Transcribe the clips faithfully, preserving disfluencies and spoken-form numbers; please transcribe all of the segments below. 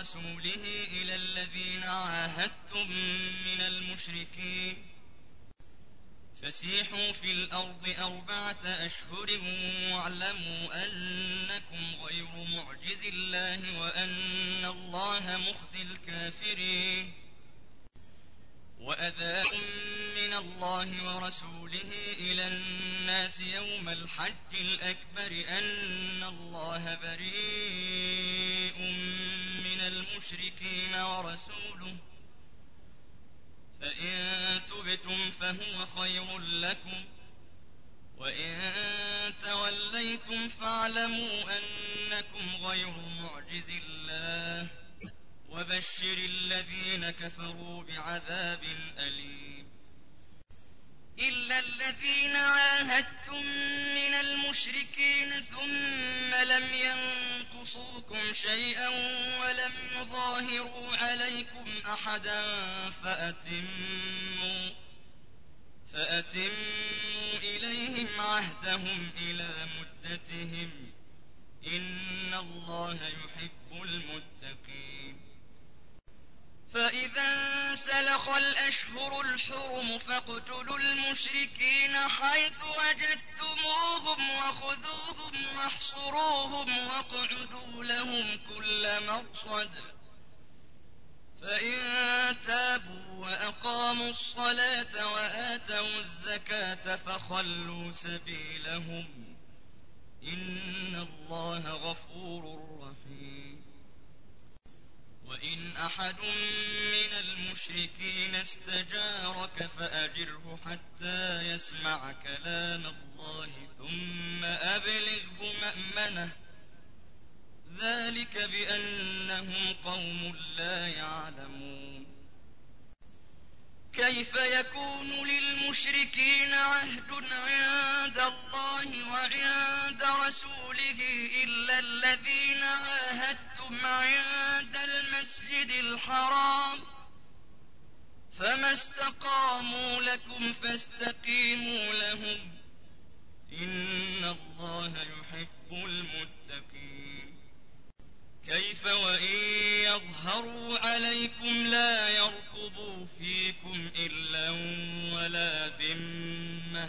ورسوله إلى الذين عاهدتم من المشركين فسيحوا في الأرض أربعة أشهر واعلموا أنكم غير معجز الله وأن الله مخزي الكافرين وأذان من الله ورسوله إلى الناس يوم الحج الأكبر أن الله بريء من المشركين ورسوله فإن تبتم فهو خير لكم وإن توليتم فاعلموا أنكم غير معجز الله وبشر الذين كفروا بعذاب أليم إلا الذين عاهدتم من المشركين ثم لم ينقصوكم شيئا ولم يظاهروا عليكم أحدا فأتموا, فأتموا إليهم عهدهم إلى مدتهم إن الله يحب المتقين فإذا انسلخ الأشهر الحرم فاقتلوا المشركين حيث وجدتموهم وخذوهم واحصروهم واقعدوا لهم كل مرصد فإن تابوا وأقاموا الصلاة وآتوا الزكاة فخلوا سبيلهم إن الله غفور رحيم وإن أحد من المشركين استجارك فأجره حتى يسمع كلام الله ثم أبلغه مأمنه ذلك بأنهم قوم لا يعلمون كيف يكون للمشركين عهد عند الله وعند رسوله إلا الذين عاهدتم عند المسجد الحرام فما استقاموا لكم فاستقيموا لهم إن الله يحب المتقين كيف وإن يظهروا عليكم لا يرقبوا فيكم إلا ولا ذمة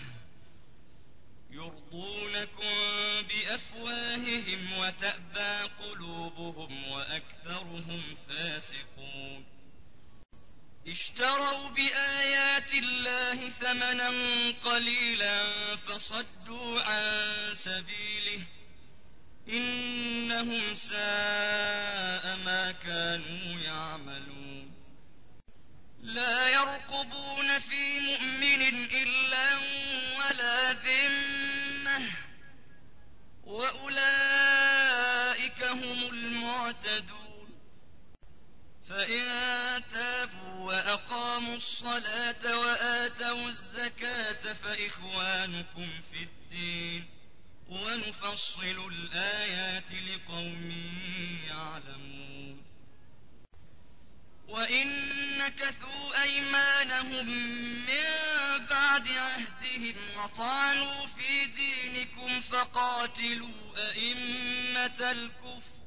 يرضونكم بأفواههم وتأبى قلوبهم وأكثرهم فاسقون اشتروا بآيات الله ثمنا قليلا فصدوا عن سبيله إنهم ساء ما كانوا يعملون لا يرقبون في مؤمن إلا ولا ذمة وأولئك هم المعتدون فإن تابوا وأقاموا الصلاة وآتوا الزكاة فإخوانكم في الدين ونفصل الآيات لقوم يعلمون وإن نكثوا أيمانهم من بعد عهدهم وطعنوا في دينكم فقاتلوا أئمة الكفر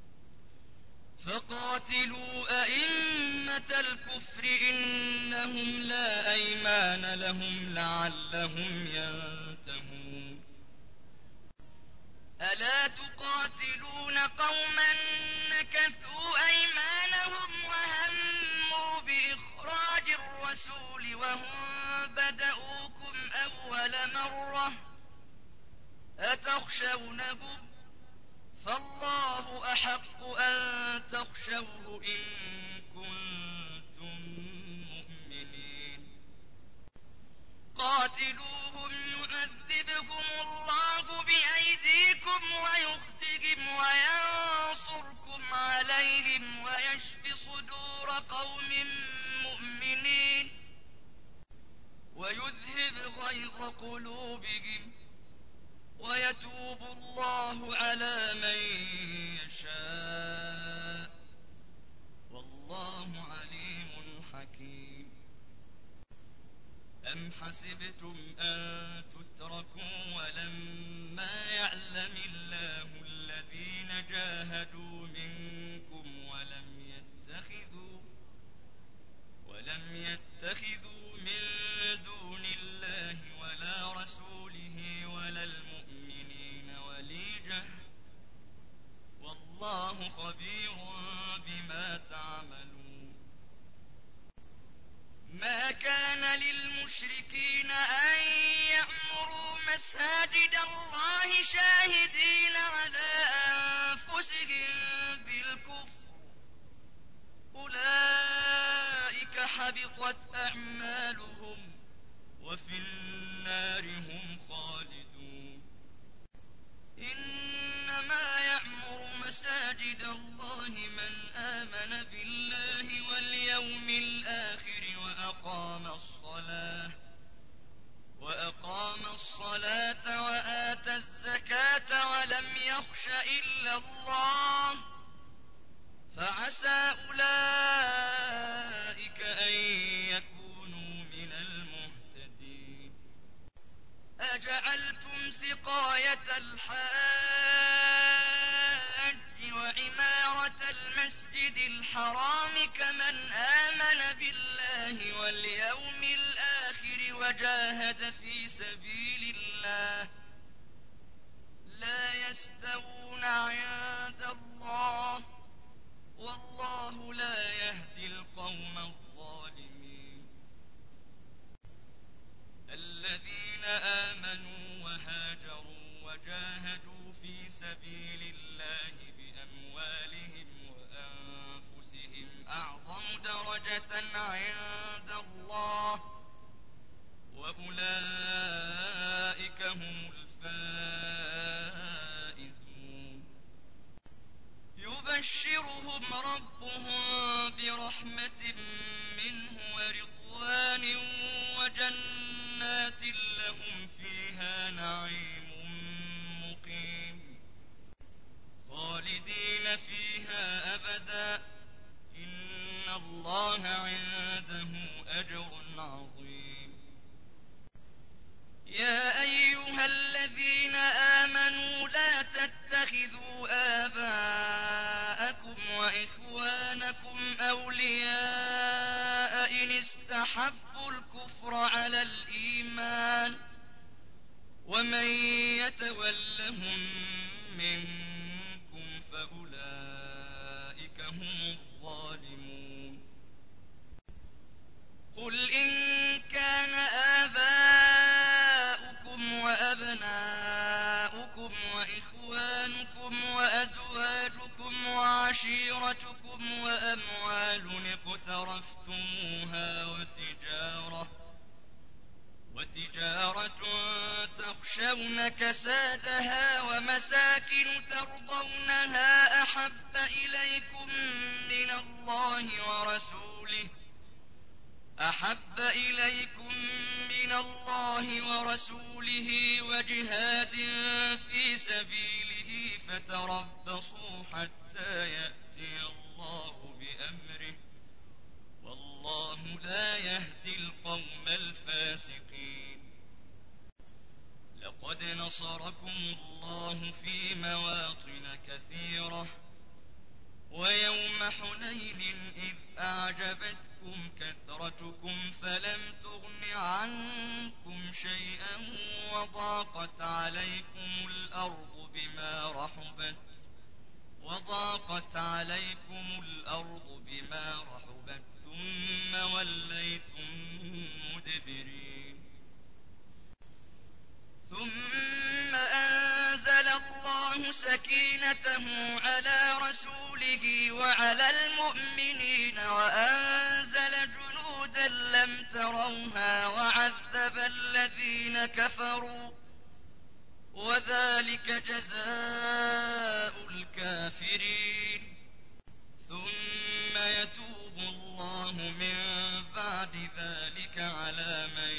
فقاتلوا أئمة الكفر إنهم لا أيمان لهم لعلهم ينتهون ألا تقاتلون قوما نكثوا أيمانهم وهموا بإخراج الرسول وهم بدؤوكم أول مرة أتخشونهم فالله أحق أن تخشوه إن كنتم مؤمنين قاتلوهم يعذبهم الله بأيديكم ويخزهم وينصركم عليهم ويشف صدور قوم مؤمنين ويذهب غيظ قلوبهم ويتوب الله على من يشاء والله عليم حكيم أم حسبتم أن تتركوا ولما يعلم الله الذين جاهدوا منكم ولم تتخذوا من دون الله ولا رسوله ولا المؤمنين وليجة والله خبير بما تعملون. ما كان للمشركين أن يعمروا مساجد الله شاهدين على أنفسهم بالكفر أولئك حبطت أعمالهم وفي النار هم خالدون. إنما يعمر مساجد الله من آمن بالله واليوم الآخر وأقام الصلاة وأقام الصلاة وآتى الزكاة ولم يخش إلا الله فعسى أولئك أن يكونوا من المهتدين. أجعلتم سقاية الحاج وعمارة المسجد الحرام كمن آمن بالله واليوم الآخر وجاهد في سبيل الله لا يستوون عند الله والله لا يهدي القوم الظالمين. الذين آمنوا وهاجروا وجاهدوا في سبيل الله بأموالهم وأنفسهم أعظم درجة عند الله وأولئك هم الفائزون. يبشرهم ربهم برحمة منه ورضوان وجنات لهم فيها نعيم مقيم خالدين فيها أبدا إن الله عنده أجر عظيم. يا أيها الذين آمنوا لا تتخذوا آباءكم وإخوانكم أولياء إن استحبوا الكفر على الإيمان ومن يتولهم منكم فأولئك هم الظالمون. قل إن كان آباؤكم وأبناؤكم وإخوانكم وأزواجكم وعشيرتكم وأموال اقترفتموها وتجارة وتجارة تخشون كسادها ومساكن ترضونها أحب إليكم من الله ورسوله أحب إليكم من الله ورسوله وجهاد في سبيله فتربصوا حتى يأتي الله بأمره والله لا يهدي القوم الفاسقين. لقد نصركم الله في مواطن كثيرة ويوم حنين إذ أعجبتكم كثرتكم فلم تغن عنكم شيئا وضاقت عليكم الأرض بما رحبت وضاقت عليكم الأرض بما رحبت ثم وليتم مدبرين. ثم أنزل الله سكينته على رسوله وعلى المؤمنين وأنزل جنودا لم تروها وعذب الذين كفروا وذلك جزاء الكافرين. ثم يتوب الله من بعد ذلك على من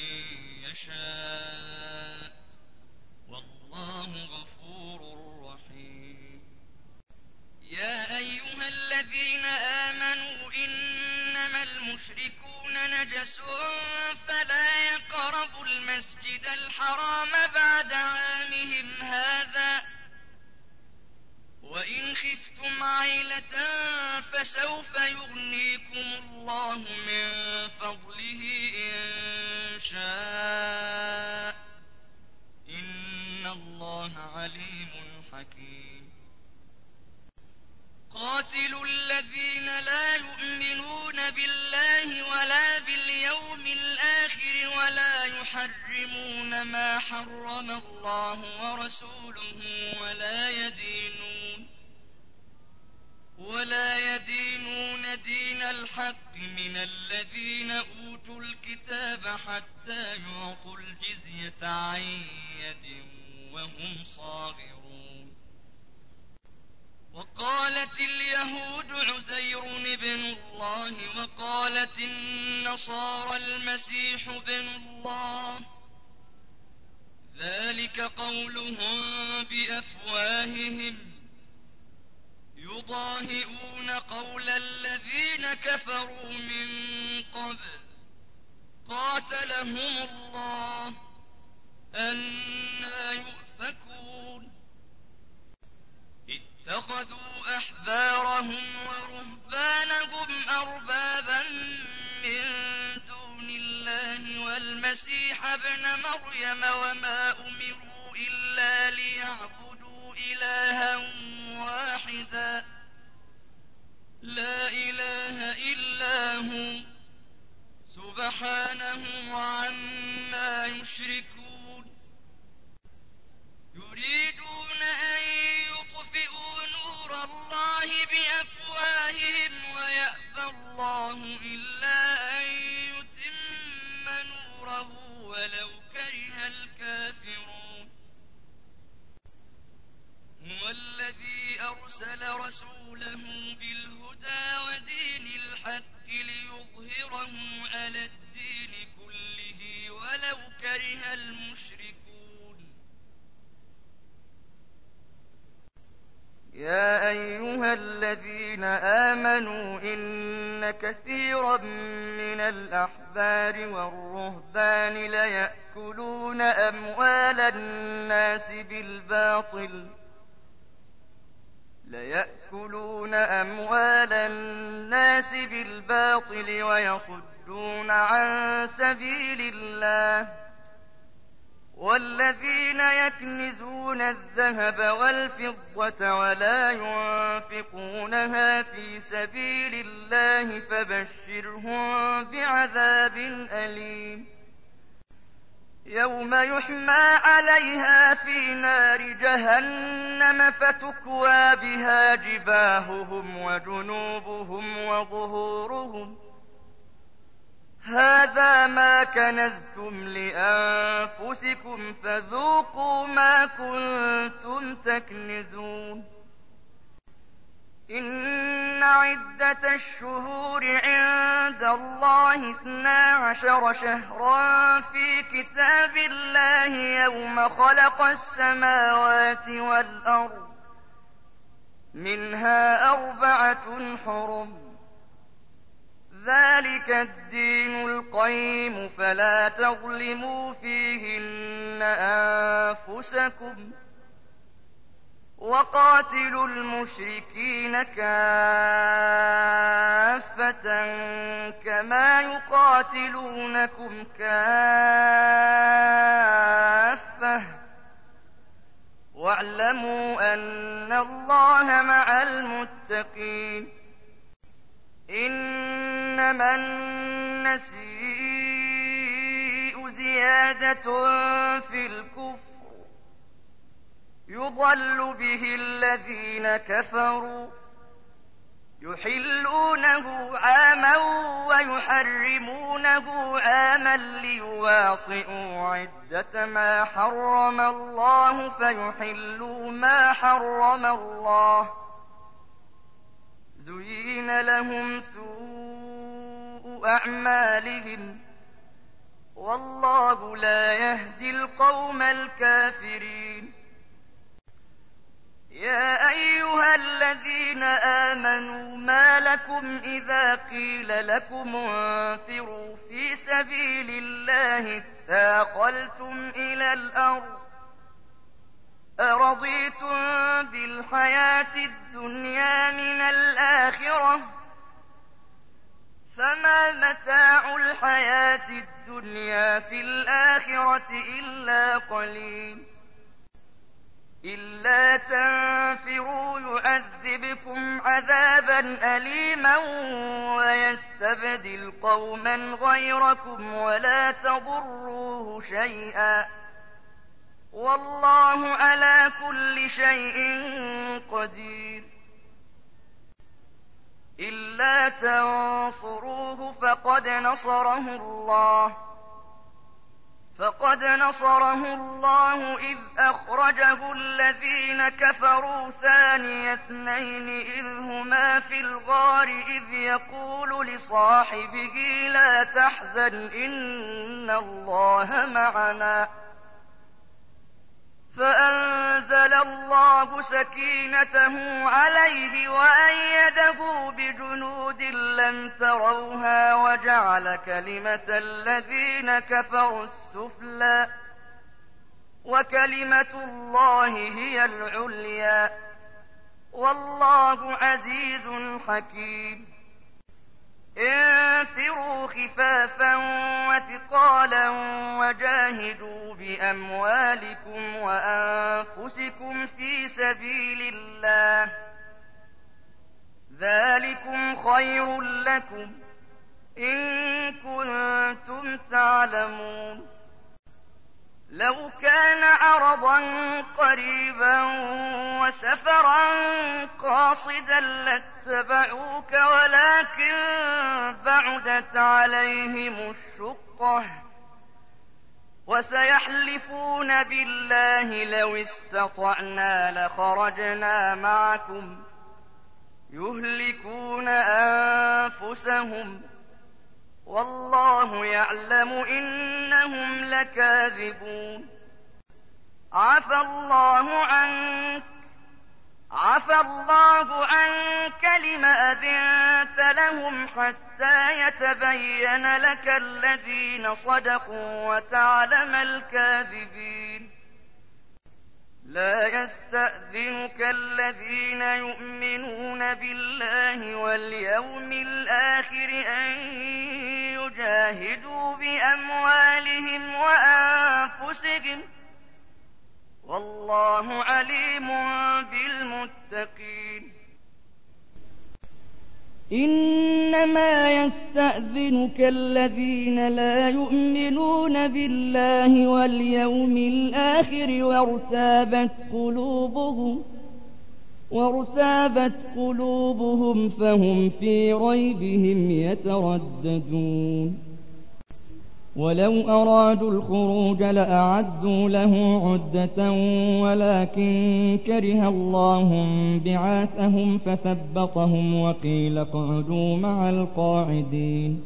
يشاء والله غفور رحيم. يا أيها الذين آمنوا إنما المشركون نجس فلا يقربوا المسجد الحرام بعد عامهم هذا وإن خفتم عيلة فسوف يغنيكم الله من فضله رسله إن شاء إن الله عليم حكيم قاتلوا الذين لا يؤمنون بالله ولا باليوم الآخر ولا يحرمون ما حرم الله ورسوله ولا يدينون ولا يدينون دين الحق من الذين أوتوا الكتاب حتى يعطوا الجزية عن يد وهم صاغرون وقالت اليهود عزير ابن الله وقالت النصارى المسيح ابن الله ذلك قولهم بأفواههم يضاهئون قول الذين كفروا من قبل قاتلهم الله أنى يؤفكون اتخذوا أحبارهم ورهبانهم أربابا من دون الله والمسيح ابن مريم وما أمروا إلا ليعبدوا إلها واحدا لا إله إلا هو سبحانه عما يشركون يريدون أن يطفئوا نور الله بأفواههم ويأبى الله إلا أن يتم نوره ولو كره الكافرون هو الذي أرسل رسوله بالهدى ودين الحق ليظهره على الدين كله ولو كره المشركون يا أيها الذين آمنوا إن كثيرا من الأحبار والرهبان ليأكلون أموال الناس بالباطل ليأكلون أموال الناس بالباطل ويصدون عن سبيل الله والذين يكنزون الذهب والفضة ولا ينفقونها في سبيل الله فبشرهم بعذاب أليم يوم يحمى عليها في نار جهنم فتكوى بها جباههم وجنوبهم وظهورهم هذا ما كنزتم لأنفسكم فذوقوا ما كنتم تكنزون إن عدة الشهور عند الله اثنا عشر شهرا في كتاب الله يوم خلق السماوات والأرض منها أربعة حرم ذلك الدين القيم فلا تظلموا فيهن أنفسكم وقاتلوا المشركين كافة كما يقاتلونكم كافة واعلموا أن الله مع المتقين إنما النسيء زيادة في الكفر يضل به الذين كفروا يحلونه عاما ويحرمونه عاما ليواطئوا عدة ما حرم الله فيحلوا ما حرم الله زين لهم سوء أعمالهم والله لا يهدي القوم الكافرين يا أيها الذين آمنوا ما لكم إذا قيل لكم انفروا في سبيل الله اثاقلتم إلى الأرض أرضيتم بالحياة الدنيا من الآخرة فما متاع الحياة الدنيا في الآخرة إلا قليل إلا تنفروا يعذبكم عذابا أليما ويستبدل قوما غيركم ولا تضروه شيئا والله على كل شيء قدير إلا تنصروه فقد نصره الله فقد نصره الله إذ أخرجه الذين كفروا ثاني اثنين إذ هما في الغار إذ يقول لصاحبه لا تحزن إن الله معنا فأنزل الله سكينته عليه وأيده بجنود لم تروها وجعل كلمة الذين كفروا السفلى وكلمة الله هي العليا والله عزيز حكيم انفروا خفافا وثقالا وجاهدوا بأموالكم وأنفسكم في سبيل الله ذلكم خير لكم إن كنتم تعلمون لو كان عرضا قريبا وسفرا قاصدا لاتبعوك ولكن بعدت عليهم الشقة وسيحلفون بالله لو استطعنا لخرجنا معكم يهلكون أنفسهم والله يعلم إنهم لكاذبون عفى الله عنك عفى الله عنك لم أذنت لهم حتى يتبين لك الذين صدقوا وتعلم الكاذبين لا يستأذنك الذين يؤمنون بالله واليوم الآخر أن يجاهدوا بأموالهم وأنفسهم والله عليم بالمتقين إنما يستأذنك الذين لا يؤمنون بالله واليوم الآخر وارتابت قلوبهم وارتابت قلوبهم فهم في ريبهم يترددون ولو أرادوا الخروج لأعدوا له عدة ولكن كره الله بعاثهم فثبطهم وقيل اقعدوا مع القاعدين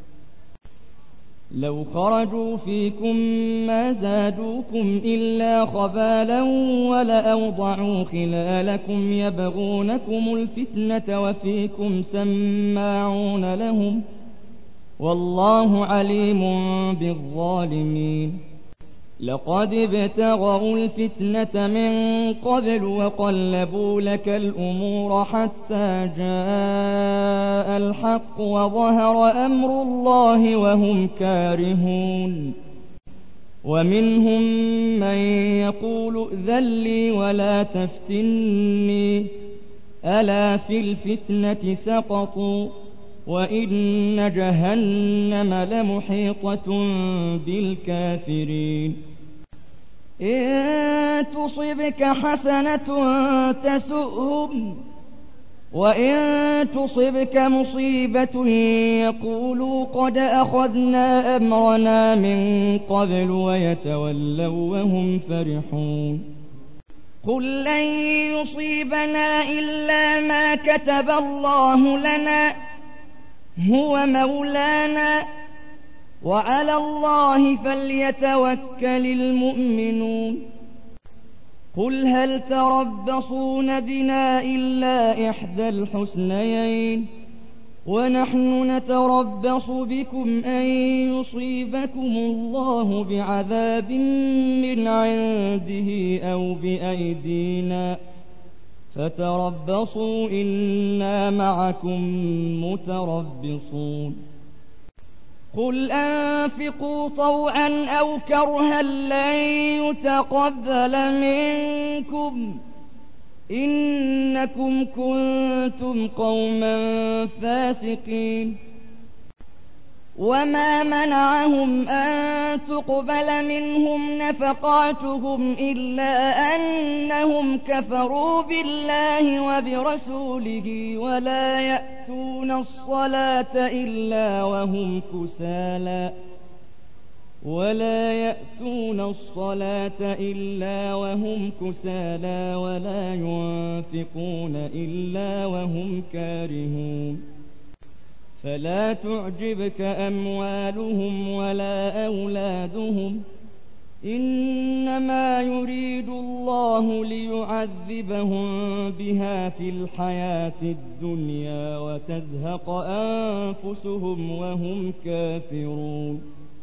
لو خرجوا فيكم ما زادوكم إلا خبالا ولأوضعوا خلالكم يبغونكم الفتنة وفيكم سماعون لهم والله عليم بالظالمين لقد ابتغوا الفتنة من قبل وقلبوا لك الأمور حتى جاء الحق وظهر أمر الله وهم كارهون ومنهم من يقول ائذن لي ولا تفتني ألا في الفتنة سقطوا وإن جهنم لمحيطة بالكافرين إن تصبك حسنة تسؤهم وإن تصبك مصيبة يقولوا قد أخذنا أمرنا من قبل ويتولوا وهم فرحون قل لن يصيبنا إلا ما كتب الله لنا هو مولانا وعلى الله فليتوكل المؤمنون قل هل تربصون بنا إلا إحدى الحسنيين ونحن نتربص بكم أن يصيبكم الله بعذاب من عنده أو بأيدينا فتربصوا إنا معكم متربصون قل أنفقوا طوعا أو كرها لن يتقبل منكم إنكم كنتم قوما فاسقين. وما منعهم أن تقبل منهم نفقاتهم إلا أنهم كفروا بالله وبرسوله ولا يأتون الصلاة إلا وهم كسالى ولا يأتون الصلاة إلا وهم كسالى ولا ينفقون إلا وهم كارهون. فلا تعجبك أموالهم ولا أولادهم إنما يريد الله ليعذبهم بها في الحياة الدنيا وتزهق أنفسهم وهم كافرون.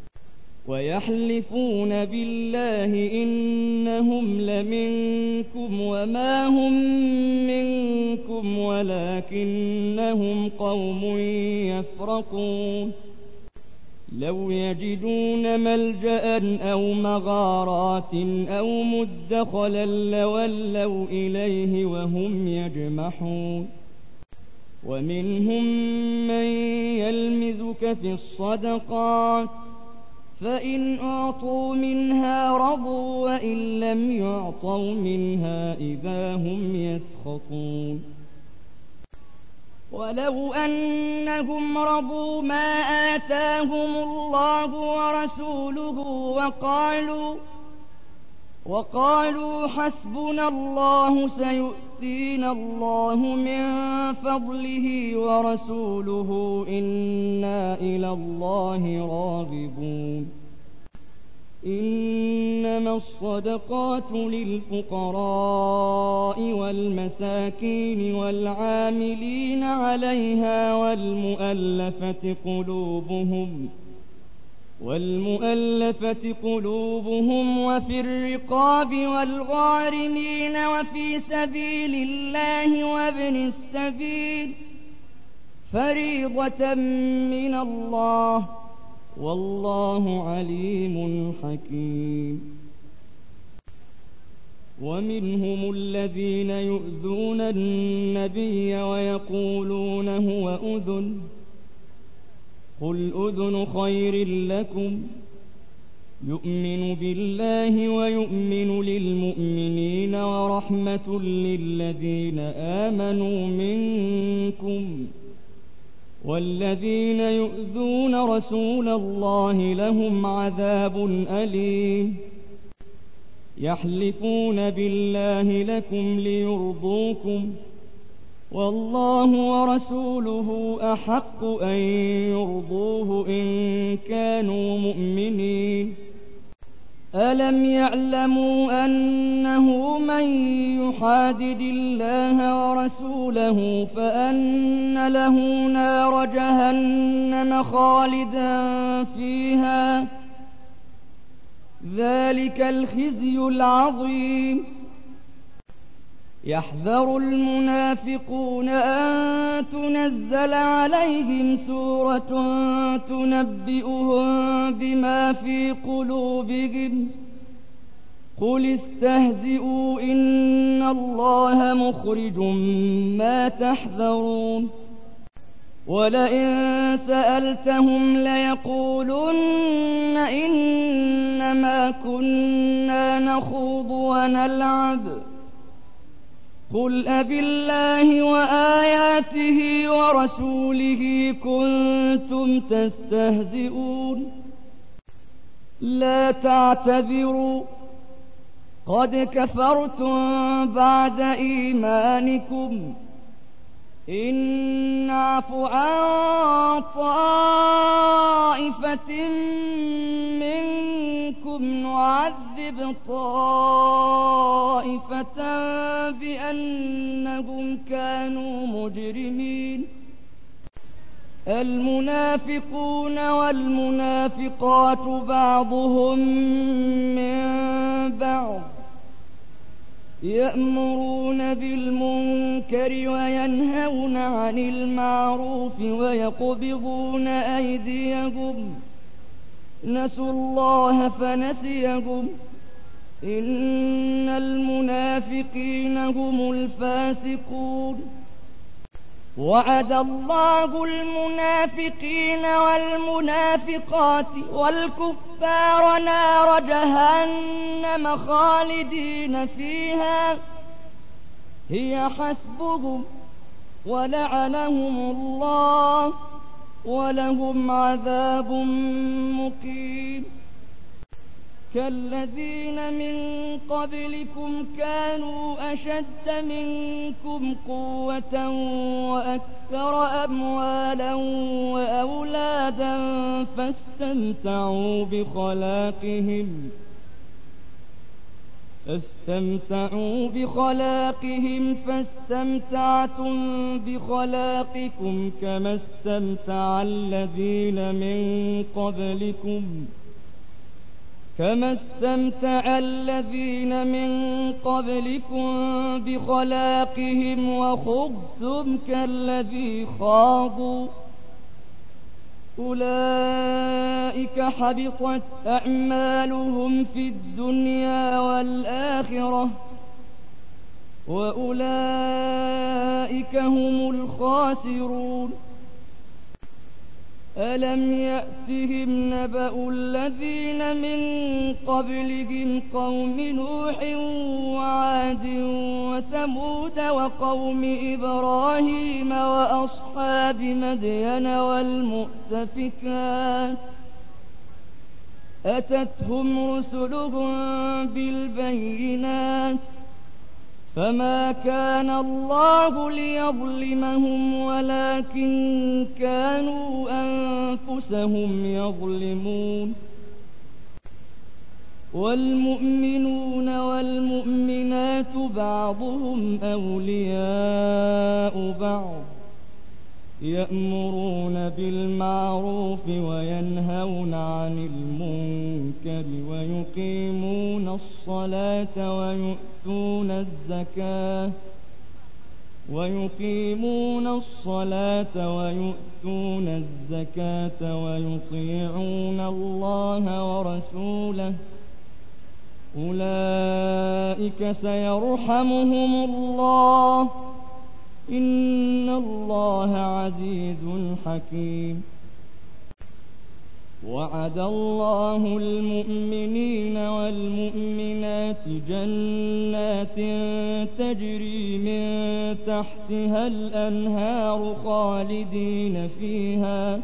ويحلفون بالله إنهم لمنكم وما هم منكم ولكنهم قوم يفرقون. لو يجدون ملجأ أو مغارات أو مدخلا لولوا إليه وهم يجمحون. ومنهم من يلمزك في الصدقات فإن أعطوا منها رضوا وإن لم يعطوا منها إذا هم يسخطون. ولو أنهم رضوا ما آتاهم الله ورسوله وقالوا وقالوا حسبنا الله سيؤتينا الله من فضله ورسوله إنا إلى الله راغبون. إنما الصدقات للفقراء والمساكين والعاملين عليها والمؤلفة قلوبهم والمؤلفة قلوبهم وفي الرقاب والغارمين وفي سبيل الله وابن السبيل فريضة من الله والله عليم حكيم. ومنهم الذين يؤذون النبي ويقولون هو أذن قل أذن خير لكم يؤمن بالله ويؤمن للمؤمنين ورحمة للذين آمنوا منكم والذين يؤذون رسول الله لهم عذاب أليم. يحلفون بالله لكم ليرضوكم والله ورسوله أحق أن يرضوه إن كانوا مؤمنين. ألم يعلموا أنه من يحادد الله ورسوله فأن له نار جهنم خالدا فيها ذلك الخزي العظيم. يحذر المنافقون أن تنزل عليهم سورة تنبئهم بما في قلوبهم قل استهزئوا إن الله مخرج ما تحذرون. ولئن سألتهم ليقولن إنما كنا نخوض ونلعب قل أبالله وآياته ورسوله كنتم تستهزئون لا تعتذروا قد كفرتم بعد إيمانكم إن نعف عن طائفة منكم نعذب طائفة بأنهم كانوا مجرمين. المنافقون والمنافقات بعضهم من بعض يأمرون بالمنكر المنكر وينهون عن المعروف ويقبضون أيديهم نسوا الله فنسيهم إن المنافقين هم الفاسقون وعد الله المنافقين والمنافقات والكفار نار جهنم خالدين فيها هي حسبهم ولعنهم الله ولهم عذاب مقيم كالذين من قبلكم كانوا أشد منكم قوة وأكثر أموالا وأولادا فاستمتعوا بخلاقهم فاستمتعوا بخلاقهم فاستمتعتم بخلاقكم كما استمتع الذين من قبلكم كما استمتع الذين من قبلكم بخلاقهم وخضتم كالذي خاضوا أولئك حبطت أعمالهم في الدنيا والآخرة وأولئك هم الخاسرون ألم يأتهم نبأ الذين من قبلهم قوم نوح وعاد وثمود وقوم إبراهيم وأصحاب مدين والمؤتفكات أتتهم رسلهم بالبينات فما كان الله ليظلمهم ولكن كانوا أنفسهم يظلمون والمؤمنون والمؤمنات بعضهم أولياء بعض يأمرون بالمعروف وينهون عن المنكر ويقيمون الصلاة ويؤتون الزكاة ويقيمون الصلاة ويؤتون الزكاة ويطيعون الله ورسوله أولئك سيرحمهم الله إن الله عزيز حكيم وعد الله المؤمنين والمؤمنات جنات تجري من تحتها الأنهار خالدين فيها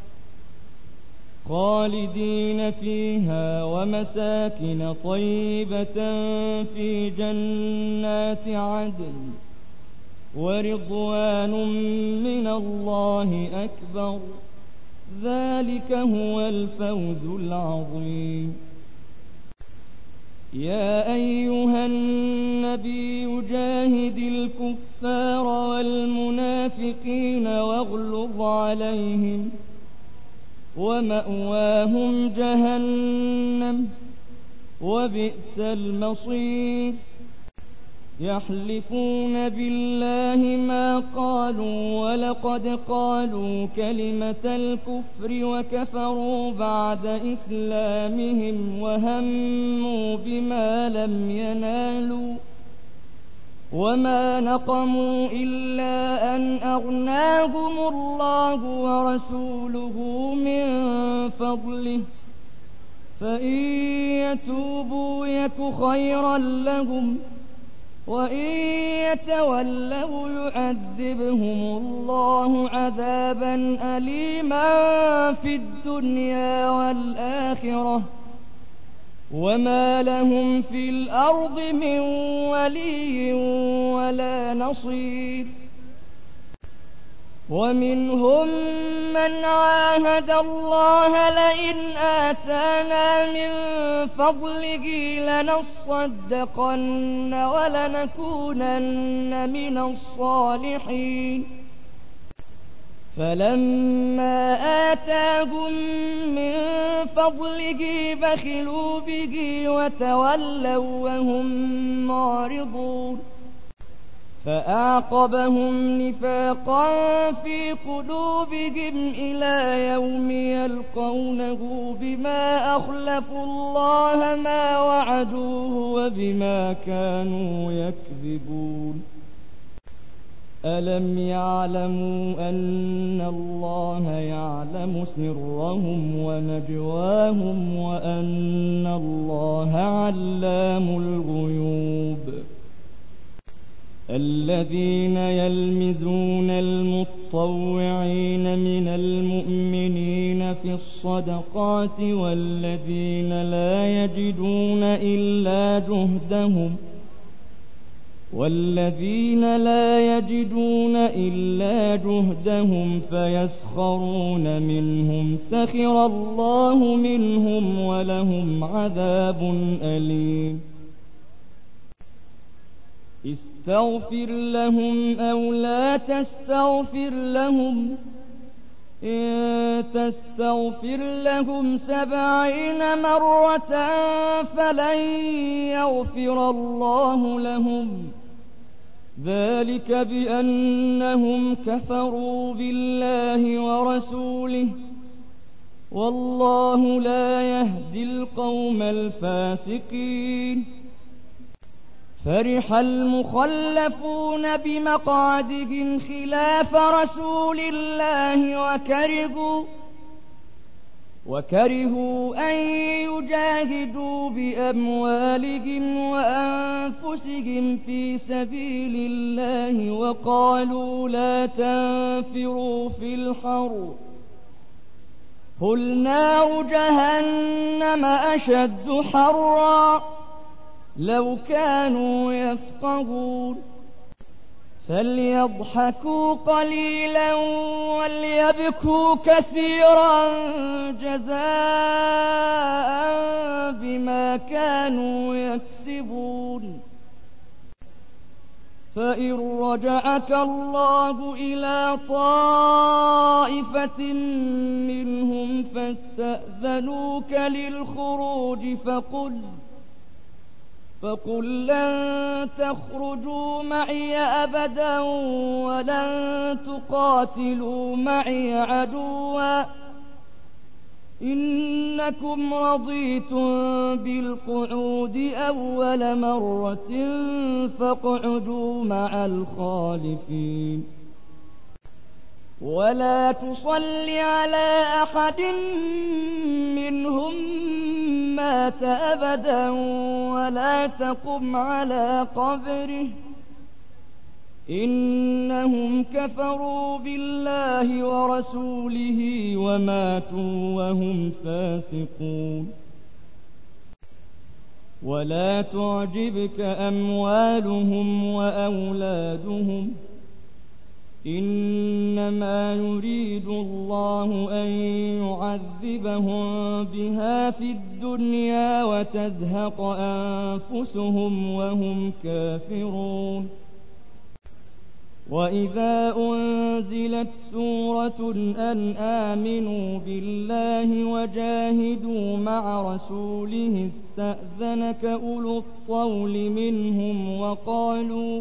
خالدين فيها ومساكن طيبة في جنات عدن ورضوان من الله أكبر ذلك هو الفوز العظيم يا أيها النبي جاهد الكفار والمنافقين واغلظ عليهم ومأواهم جهنم وبئس المصير يحلفون بالله ما قالوا ولقد قالوا كلمة الكفر وكفروا بعد إسلامهم وهموا بما لم ينالوا وما نقموا إلا أن أغناهم الله ورسوله من فضله فإن يتوبوا يك خيرا لهم وإن يتولوا يعذبهم الله عذابا أليما في الدنيا والآخرة وما لهم في الأرض من ولي ولا نصير ومنهم من عاهد الله لئن آتانا من فضله لنصدقن ولنكونن من الصالحين فلما آتاهم من فضله بخلوا به وتولوا وهم معرضون فأعقبهم نفاقا في قلوبهم إلى يوم يلقونه بما أخلفوا الله ما وعدوه وبما كانوا يكذبون ألم يعلموا أن الله يعلم سرهم ونجواهم وأن الله علام الغيوب الذين يلمزون المطوعين من المؤمنين في الصدقات والذين لا يجدون إلا جهدهم والذين لا يجدون إلا جهدهم فيسخرون منهم سخر الله منهم ولهم عذاب أليم استغفر لهم أو لا تستغفر لهم إن تستغفر لهم سبعين مرة فلن يغفر الله لهم ذلك بأنهم كفروا بالله ورسوله والله لا يهدي القوم الفاسقين فرح المخلفون بمقعدهم خلاف رسول الله وكرهوا وكرهوا أن يجاهدوا بأموالهم وأنفسهم في سبيل الله وقالوا لا تنفروا في الحر قل نار جهنم أشد حرا لو كانوا يفقهون فليضحكوا قليلا وليبكوا كثيرا جزاء بما كانوا يكسبون فإن رجعك الله إلى طائفة منهم فاستأذنوك للخروج فقل فقل لن تخرجوا معي أبدا ولن تقاتلوا معي عدوا إنكم رضيتم بالقعود أول مرة فاقعدوا مع الخالفين ولا تصل على أحد منهم مات أبدا ولا تقم على قبره إنهم كفروا بالله ورسوله وماتوا وهم فاسقون ولا تعجبك أموالهم وأولادهم إنما يريد الله أن يعذبهم بها في الدنيا وتزهق أنفسهم وهم كافرون وإذا أنزلت سورة أن آمنوا بالله وجاهدوا مع رسوله استأذنك أولو الطول منهم وقالوا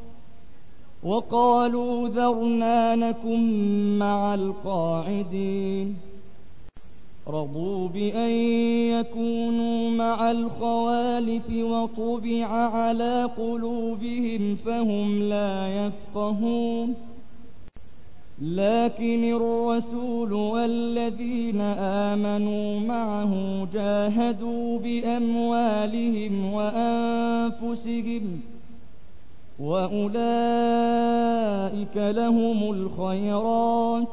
وقالوا ذرنا نكن مع القاعدين رضوا بأن يكونوا مع الخوالف وطبع على قلوبهم فهم لا يفقهون لكن الرسول والذين آمنوا معه جاهدوا بأموالهم وأنفسهم وأولئك لهم الخيرات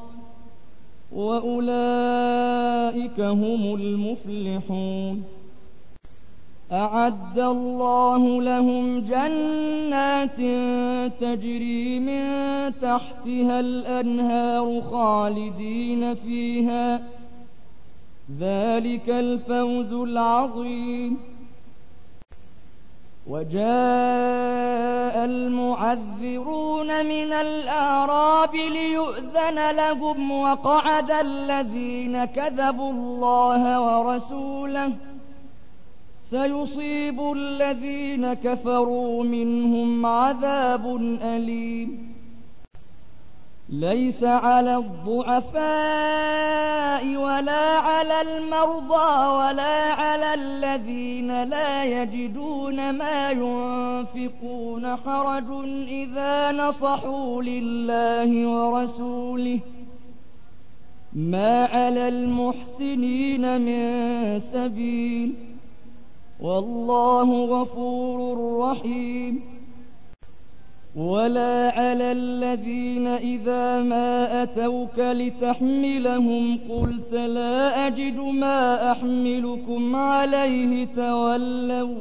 وأولئك هم المفلحون أعد الله لهم جنات تجري من تحتها الأنهار خالدين فيها ذلك الفوز العظيم وجاء المعذرون من الأعراب ليؤذن لهم وقعد الذين كذبوا الله ورسوله سيصيب الذين كفروا منهم عذاب أليم ليس على الضعفاء ولا على المرضى ولا على الذين لا يجدون ما ينفقون حرج إذا نصحوا لله ورسوله ما على المحسنين من سبيل والله غفور رحيم ولا على الذين إذا ما أتوك لتحملهم قلت لا أجد ما أحملكم عليه تولوا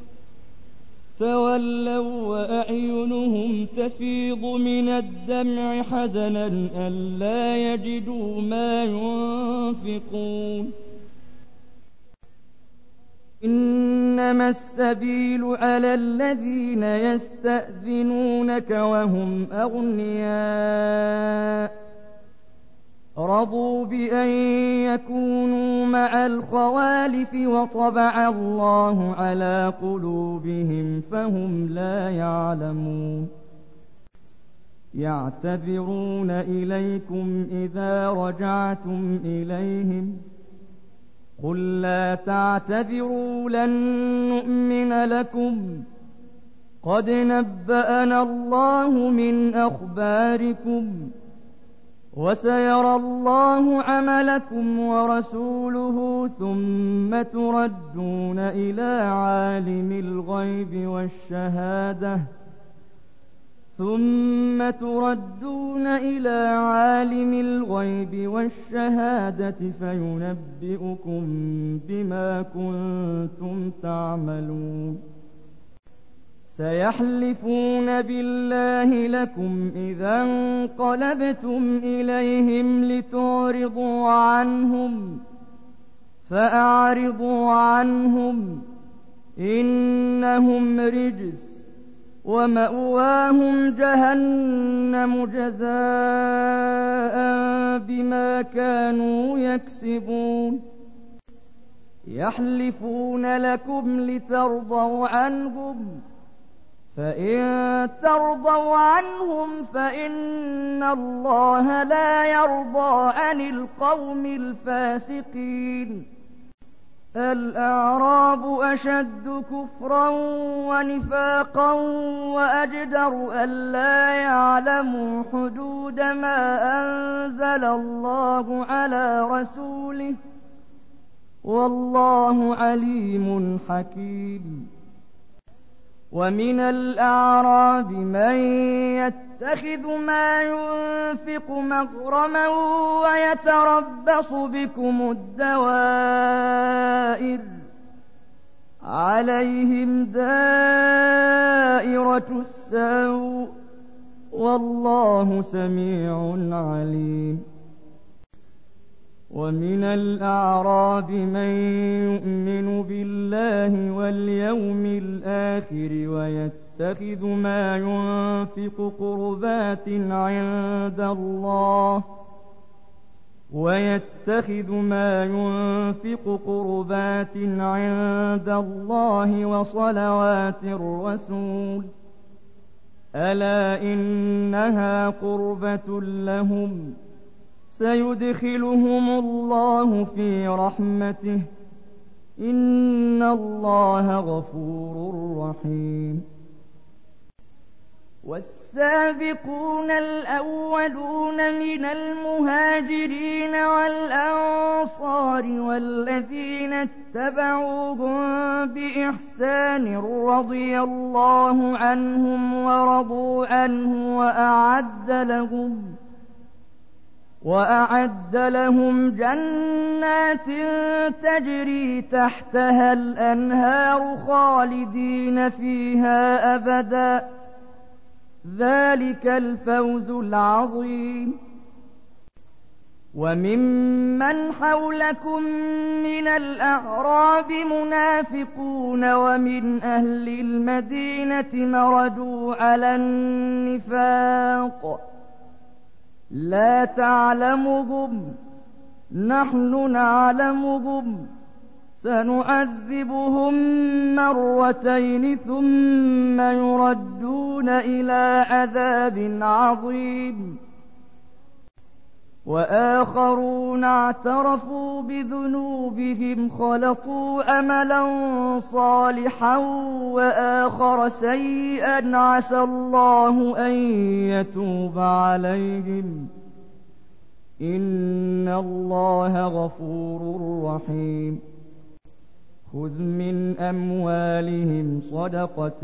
تولوا وأعينهم تفيض من الدمع حزنا ألا يجدوا ما ينفقون إنما السبيل على الذين يستأذنونك وهم أغنياء رضوا بأن يكونوا مع الخوالف وطبع الله على قلوبهم فهم لا يعلمون يعتذرون إليكم إذا رجعتم إليهم قل لا تعتذروا لن نؤمن لكم قد نبأنا الله من أخباركم وسيرى الله عملكم ورسوله ثم تردون إلى عالم الغيب والشهادة ثم تردون إلى عالم الغيب والشهادة فينبئكم بما كنتم تعملون سيحلفون بالله لكم إذا انقلبتم إليهم لتعرضوا عنهم فأعرضوا عنهم إنهم رجس ومأواهم جهنم جزاء بما كانوا يكسبون يحلفون لكم لترضوا عنهم فإن ترضوا عنهم فإن الله لا يرضى عن القوم الفاسقين الأعراب أشد كفرا ونفاقا وأجدر ألا يعلموا حدود ما أنزل الله على رسوله والله عليم حكيم ومن الأعراب من يتخذ ما ينفق مغرما ويتربص بكم الدوائر عليهم دائرة السوء والله سميع عليم ومن الأعراب من يؤمن بالله واليوم الآخر ويتخذ ما ينفق قربات عند الله ويتخذ ما ينفق قربات عند الله وصلوات الرسول ألا إنها قربة لهم سيدخلهم الله في رحمته إن الله غفور رحيم والسابقون الأولون من المهاجرين والأنصار والذين اتبعوهم بإحسان رضي الله عنهم ورضوا عنه وأعد لهم وأعد لهم جنات تجري تحتها الأنهار خالدين فيها أبدا ذلك الفوز العظيم وممن حولكم من الأعراب منافقون ومن أهل المدينة مردوا على النفاق لا تعلمهم نحن نعلمهم سنعذبهم مرتين ثم يردون إلى عذاب عظيم وآخرون اعترفوا بذنوبهم خلطوا عملا صالحا وآخر سيئا عسى الله أن يتوب عليهم إن الله غفور رحيم خذ من أموالهم صدقة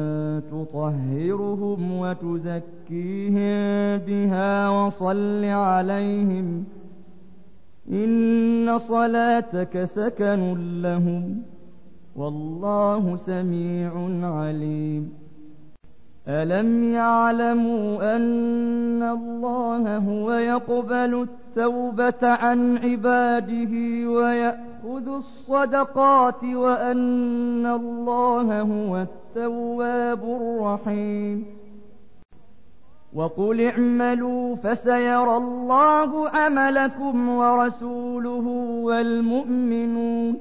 تطهرهم وتزكيهم بها وصل عليهم إن صلاتك سكن لهم والله سميع عليم ألم يعلموا أن الله هو يقبل التوبة عن عباده ويأخذ الصدقات وأن الله هو التواب الرحيم وقل اعملوا فسيرى الله عملكم ورسوله والمؤمنون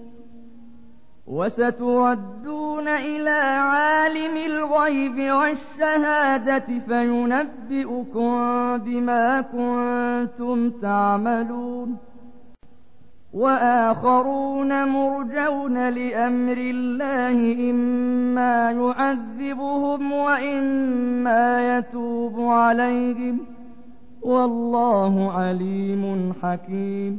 وستردون إلى عالم الغيب والشهادة فينبئكم بما كنتم تعملون وآخرون مرجون لأمر الله إما يعذبهم وإما يتوب عليهم والله عليم حكيم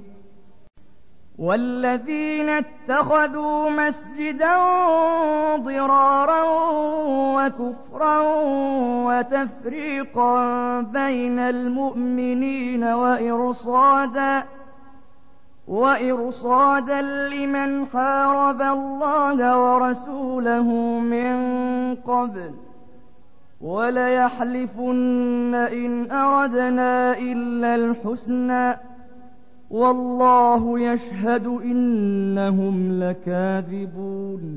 والذين اتخذوا مسجدا ضرارا وكفرا وتفريقا بين المؤمنين وإرصادا وإرصادا لمن حارب الله ورسوله من قبل وليحلفن إن أردنا إلا الحسنى والله يشهد إنهم لكاذبون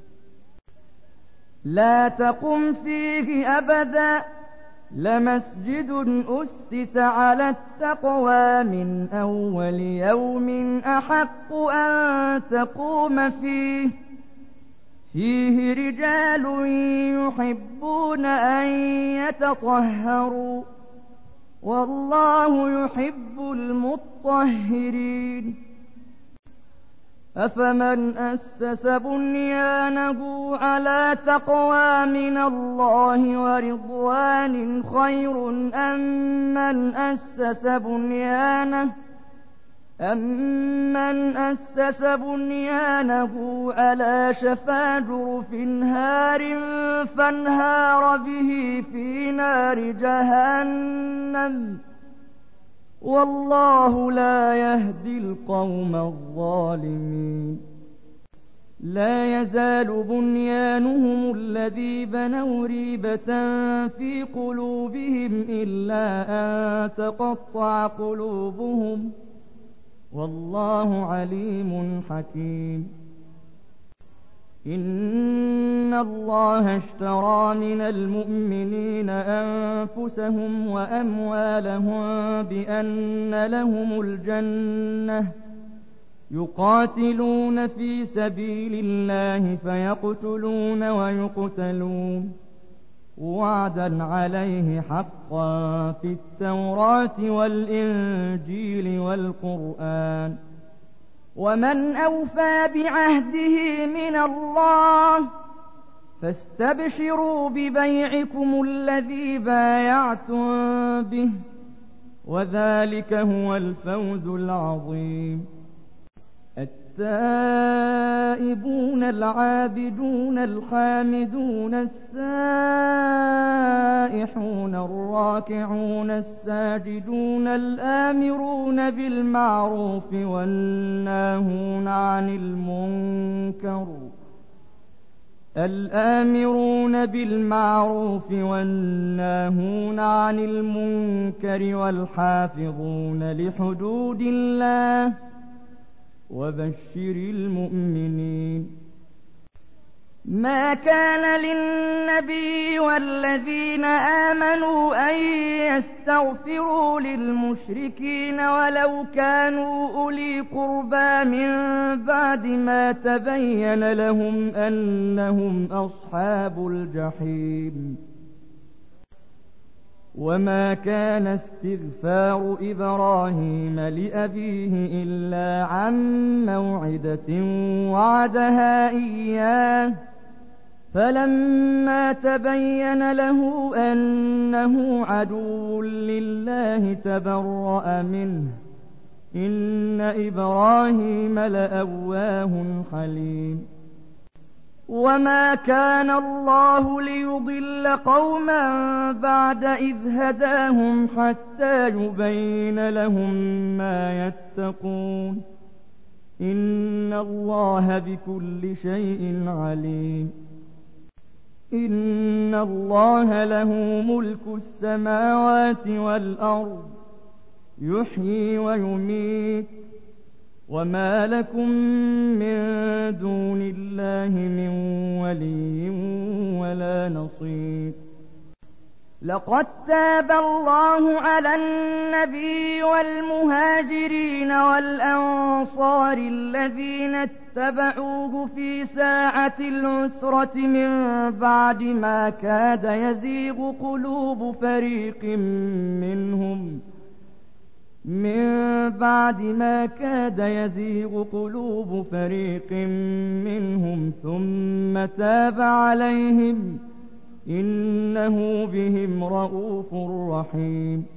لا تقم فيه أبدا لمسجد أسس على التقوى من أول يوم أحق أن تقوم فيه فيه رجال يحبون أن يتطهروا والله يحب المطهرين أفمن أسس بنيانه على تقوى من الله ورضوان خير أم من أسس بنيانه أمن أسس بنيانه على شفا جرف هار فانهار به في نار جهنم والله لا يهدي القوم الظالمين لا يزال بنيانهم الذي بنوا ريبة في قلوبهم إلا أن تقطع قلوبهم والله عليم حكيم إن الله اشترى من المؤمنين أنفسهم وأموالهم بأن لهم الجنة يقاتلون في سبيل الله فيقتلون ويقتلون وعدا عليه حقا في التوراة والإنجيل والقرآن ومن أوفى بعهده من الله فاستبشروا ببيعكم الذي بايعتم به وذلك هو الفوز العظيم التائبون العابدون الحامدون السائحون الراكعون الساجدون الآمرون بالمعروف والناهون عن المنكر الآمرون بالمعروف والناهون عن المنكر والحافظون لحدود الله وبشر المؤمنين ما كان للنبي والذين آمنوا أن يستغفروا للمشركين ولو كانوا أولي قربى من بعد ما تبين لهم أنهم أصحاب الجحيم. وما كان استغفار إبراهيم لأبيه إلا عن موعدة وعدها إياه فلما تبين له أنه عدو لله تبرأ منه إن إبراهيم لأواه حليم. وما كان الله ليضل قوما بعد إذ هداهم حتى يبين لهم ما يتقون إن الله بكل شيء عليم. إن الله له ملك السماوات والأرض يحيي ويميت وما لكم من دون الله من ولي ولا نصير. لقد تاب الله على النبي والمهاجرين والأنصار الذين اتبعوه في ساعة العسرة من بعد ما كاد يزيغ قلوب فريق منهم من بعد ما كاد يزيغ قلوب فريق منهم ثم تاب عليهم إنه بهم رءوف رحيم.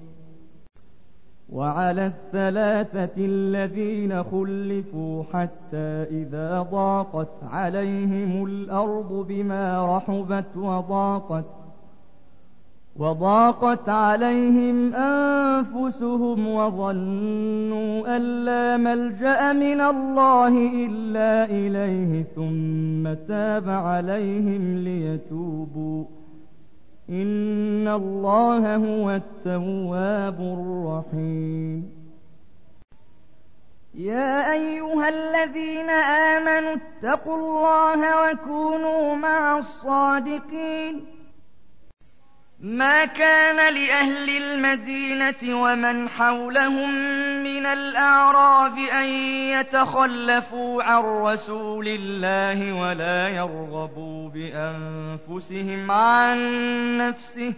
وعلى الثلاثة الذين خلفوا حتى إذا ضاقت عليهم الأرض بما رحبت وضاقت وضاقت عليهم أنفسهم وظنوا أن لا ملجأ من الله إلا إليه ثم تاب عليهم ليتوبوا إن الله هو التواب الرحيم. يا أيها الذين آمنوا اتقوا الله وكونوا مع الصادقين. ما كان لأهل المدينة ومن حولهم من الأعراب أن يتخلفوا عن رسول الله ولا يرغبوا بأنفسهم عن نفسه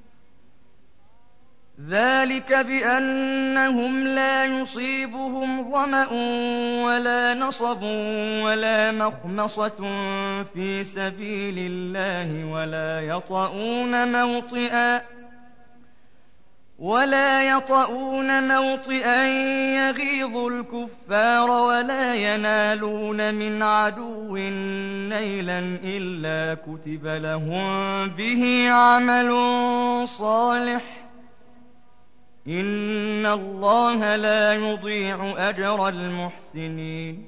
ذلك بأنهم لا يصيبهم ظمأ ولا نصب ولا مخمصة في سبيل الله ولا يطؤون موطئا ولا يطؤون موطئا يغيظ الكفار ولا ينالون من عدو نيلا إلا كتب لهم به عمل صالح إن الله لا يضيع أجر المحسنين.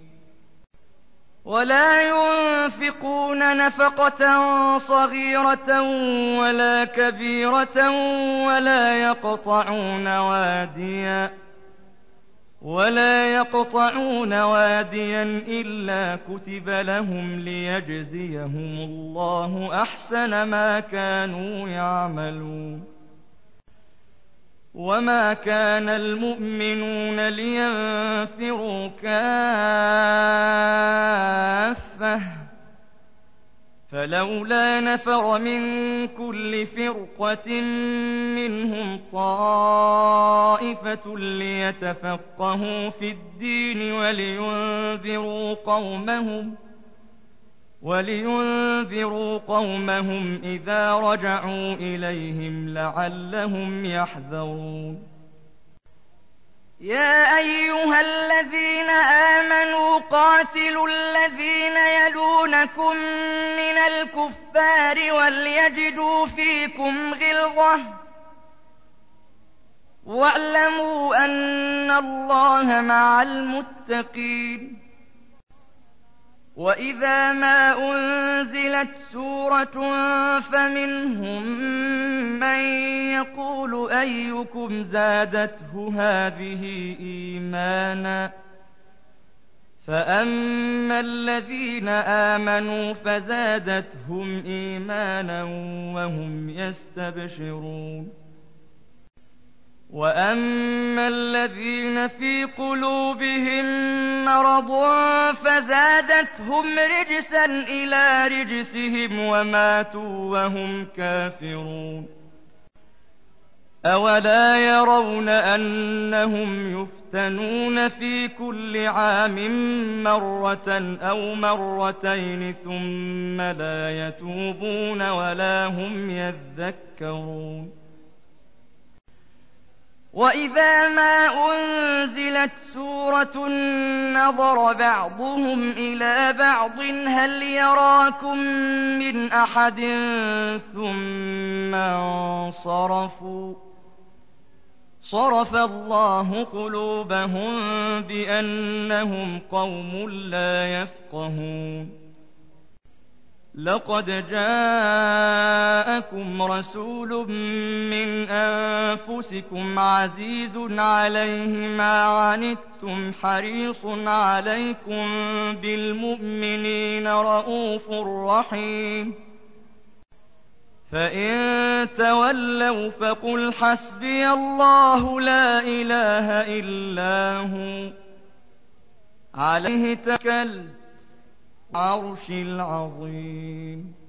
ولا ينفقون نفقة صغيرة ولا كبيرة ولا يقطعون واديا ولا يقطعون واديا إلا كتب لهم ليجزيهم الله أحسن ما كانوا يعملون. وما كان المؤمنون لينفروا كافة فلولا نفر من كل فرقة منهم طائفة ليتفقهوا في الدين ولينذروا قومهم ولينذروا قومهم إذا رجعوا إليهم لعلهم يحذرون. يا أيها الذين آمنوا قاتلوا الذين يلونكم من الكفار وليجدوا فيكم غلظة واعلموا أن الله مع المتقين. وإذا ما أنزلت سورة فمنهم من يقول أيكم زادته هذه إيمانا فأما الذين آمنوا فزادتهم إيمانا وهم يستبشرون وأما الذين في قلوبهم مرض فزادتهم رجسا إلى رجسهم وماتوا وهم كافرون أولا يرون أنهم يفتنون في كل عام مرة أو مرتين ثم لا يتوبون ولا هم يذكرون وإذا ما أنزلت سورة نظر بعضهم إلى بعض هل يراكم من أحد ثم انصرفوا صرف الله قلوبهم بأنهم قوم لا يفقهون لقد جاءكم رسول من أنفسكم عزيز عليه ما عنتم حريص عليكم بالمؤمنين رءوف رحيم فإن تولوا فقل حسبي الله لا إله إلا هو عليه توكلت عرش العظيم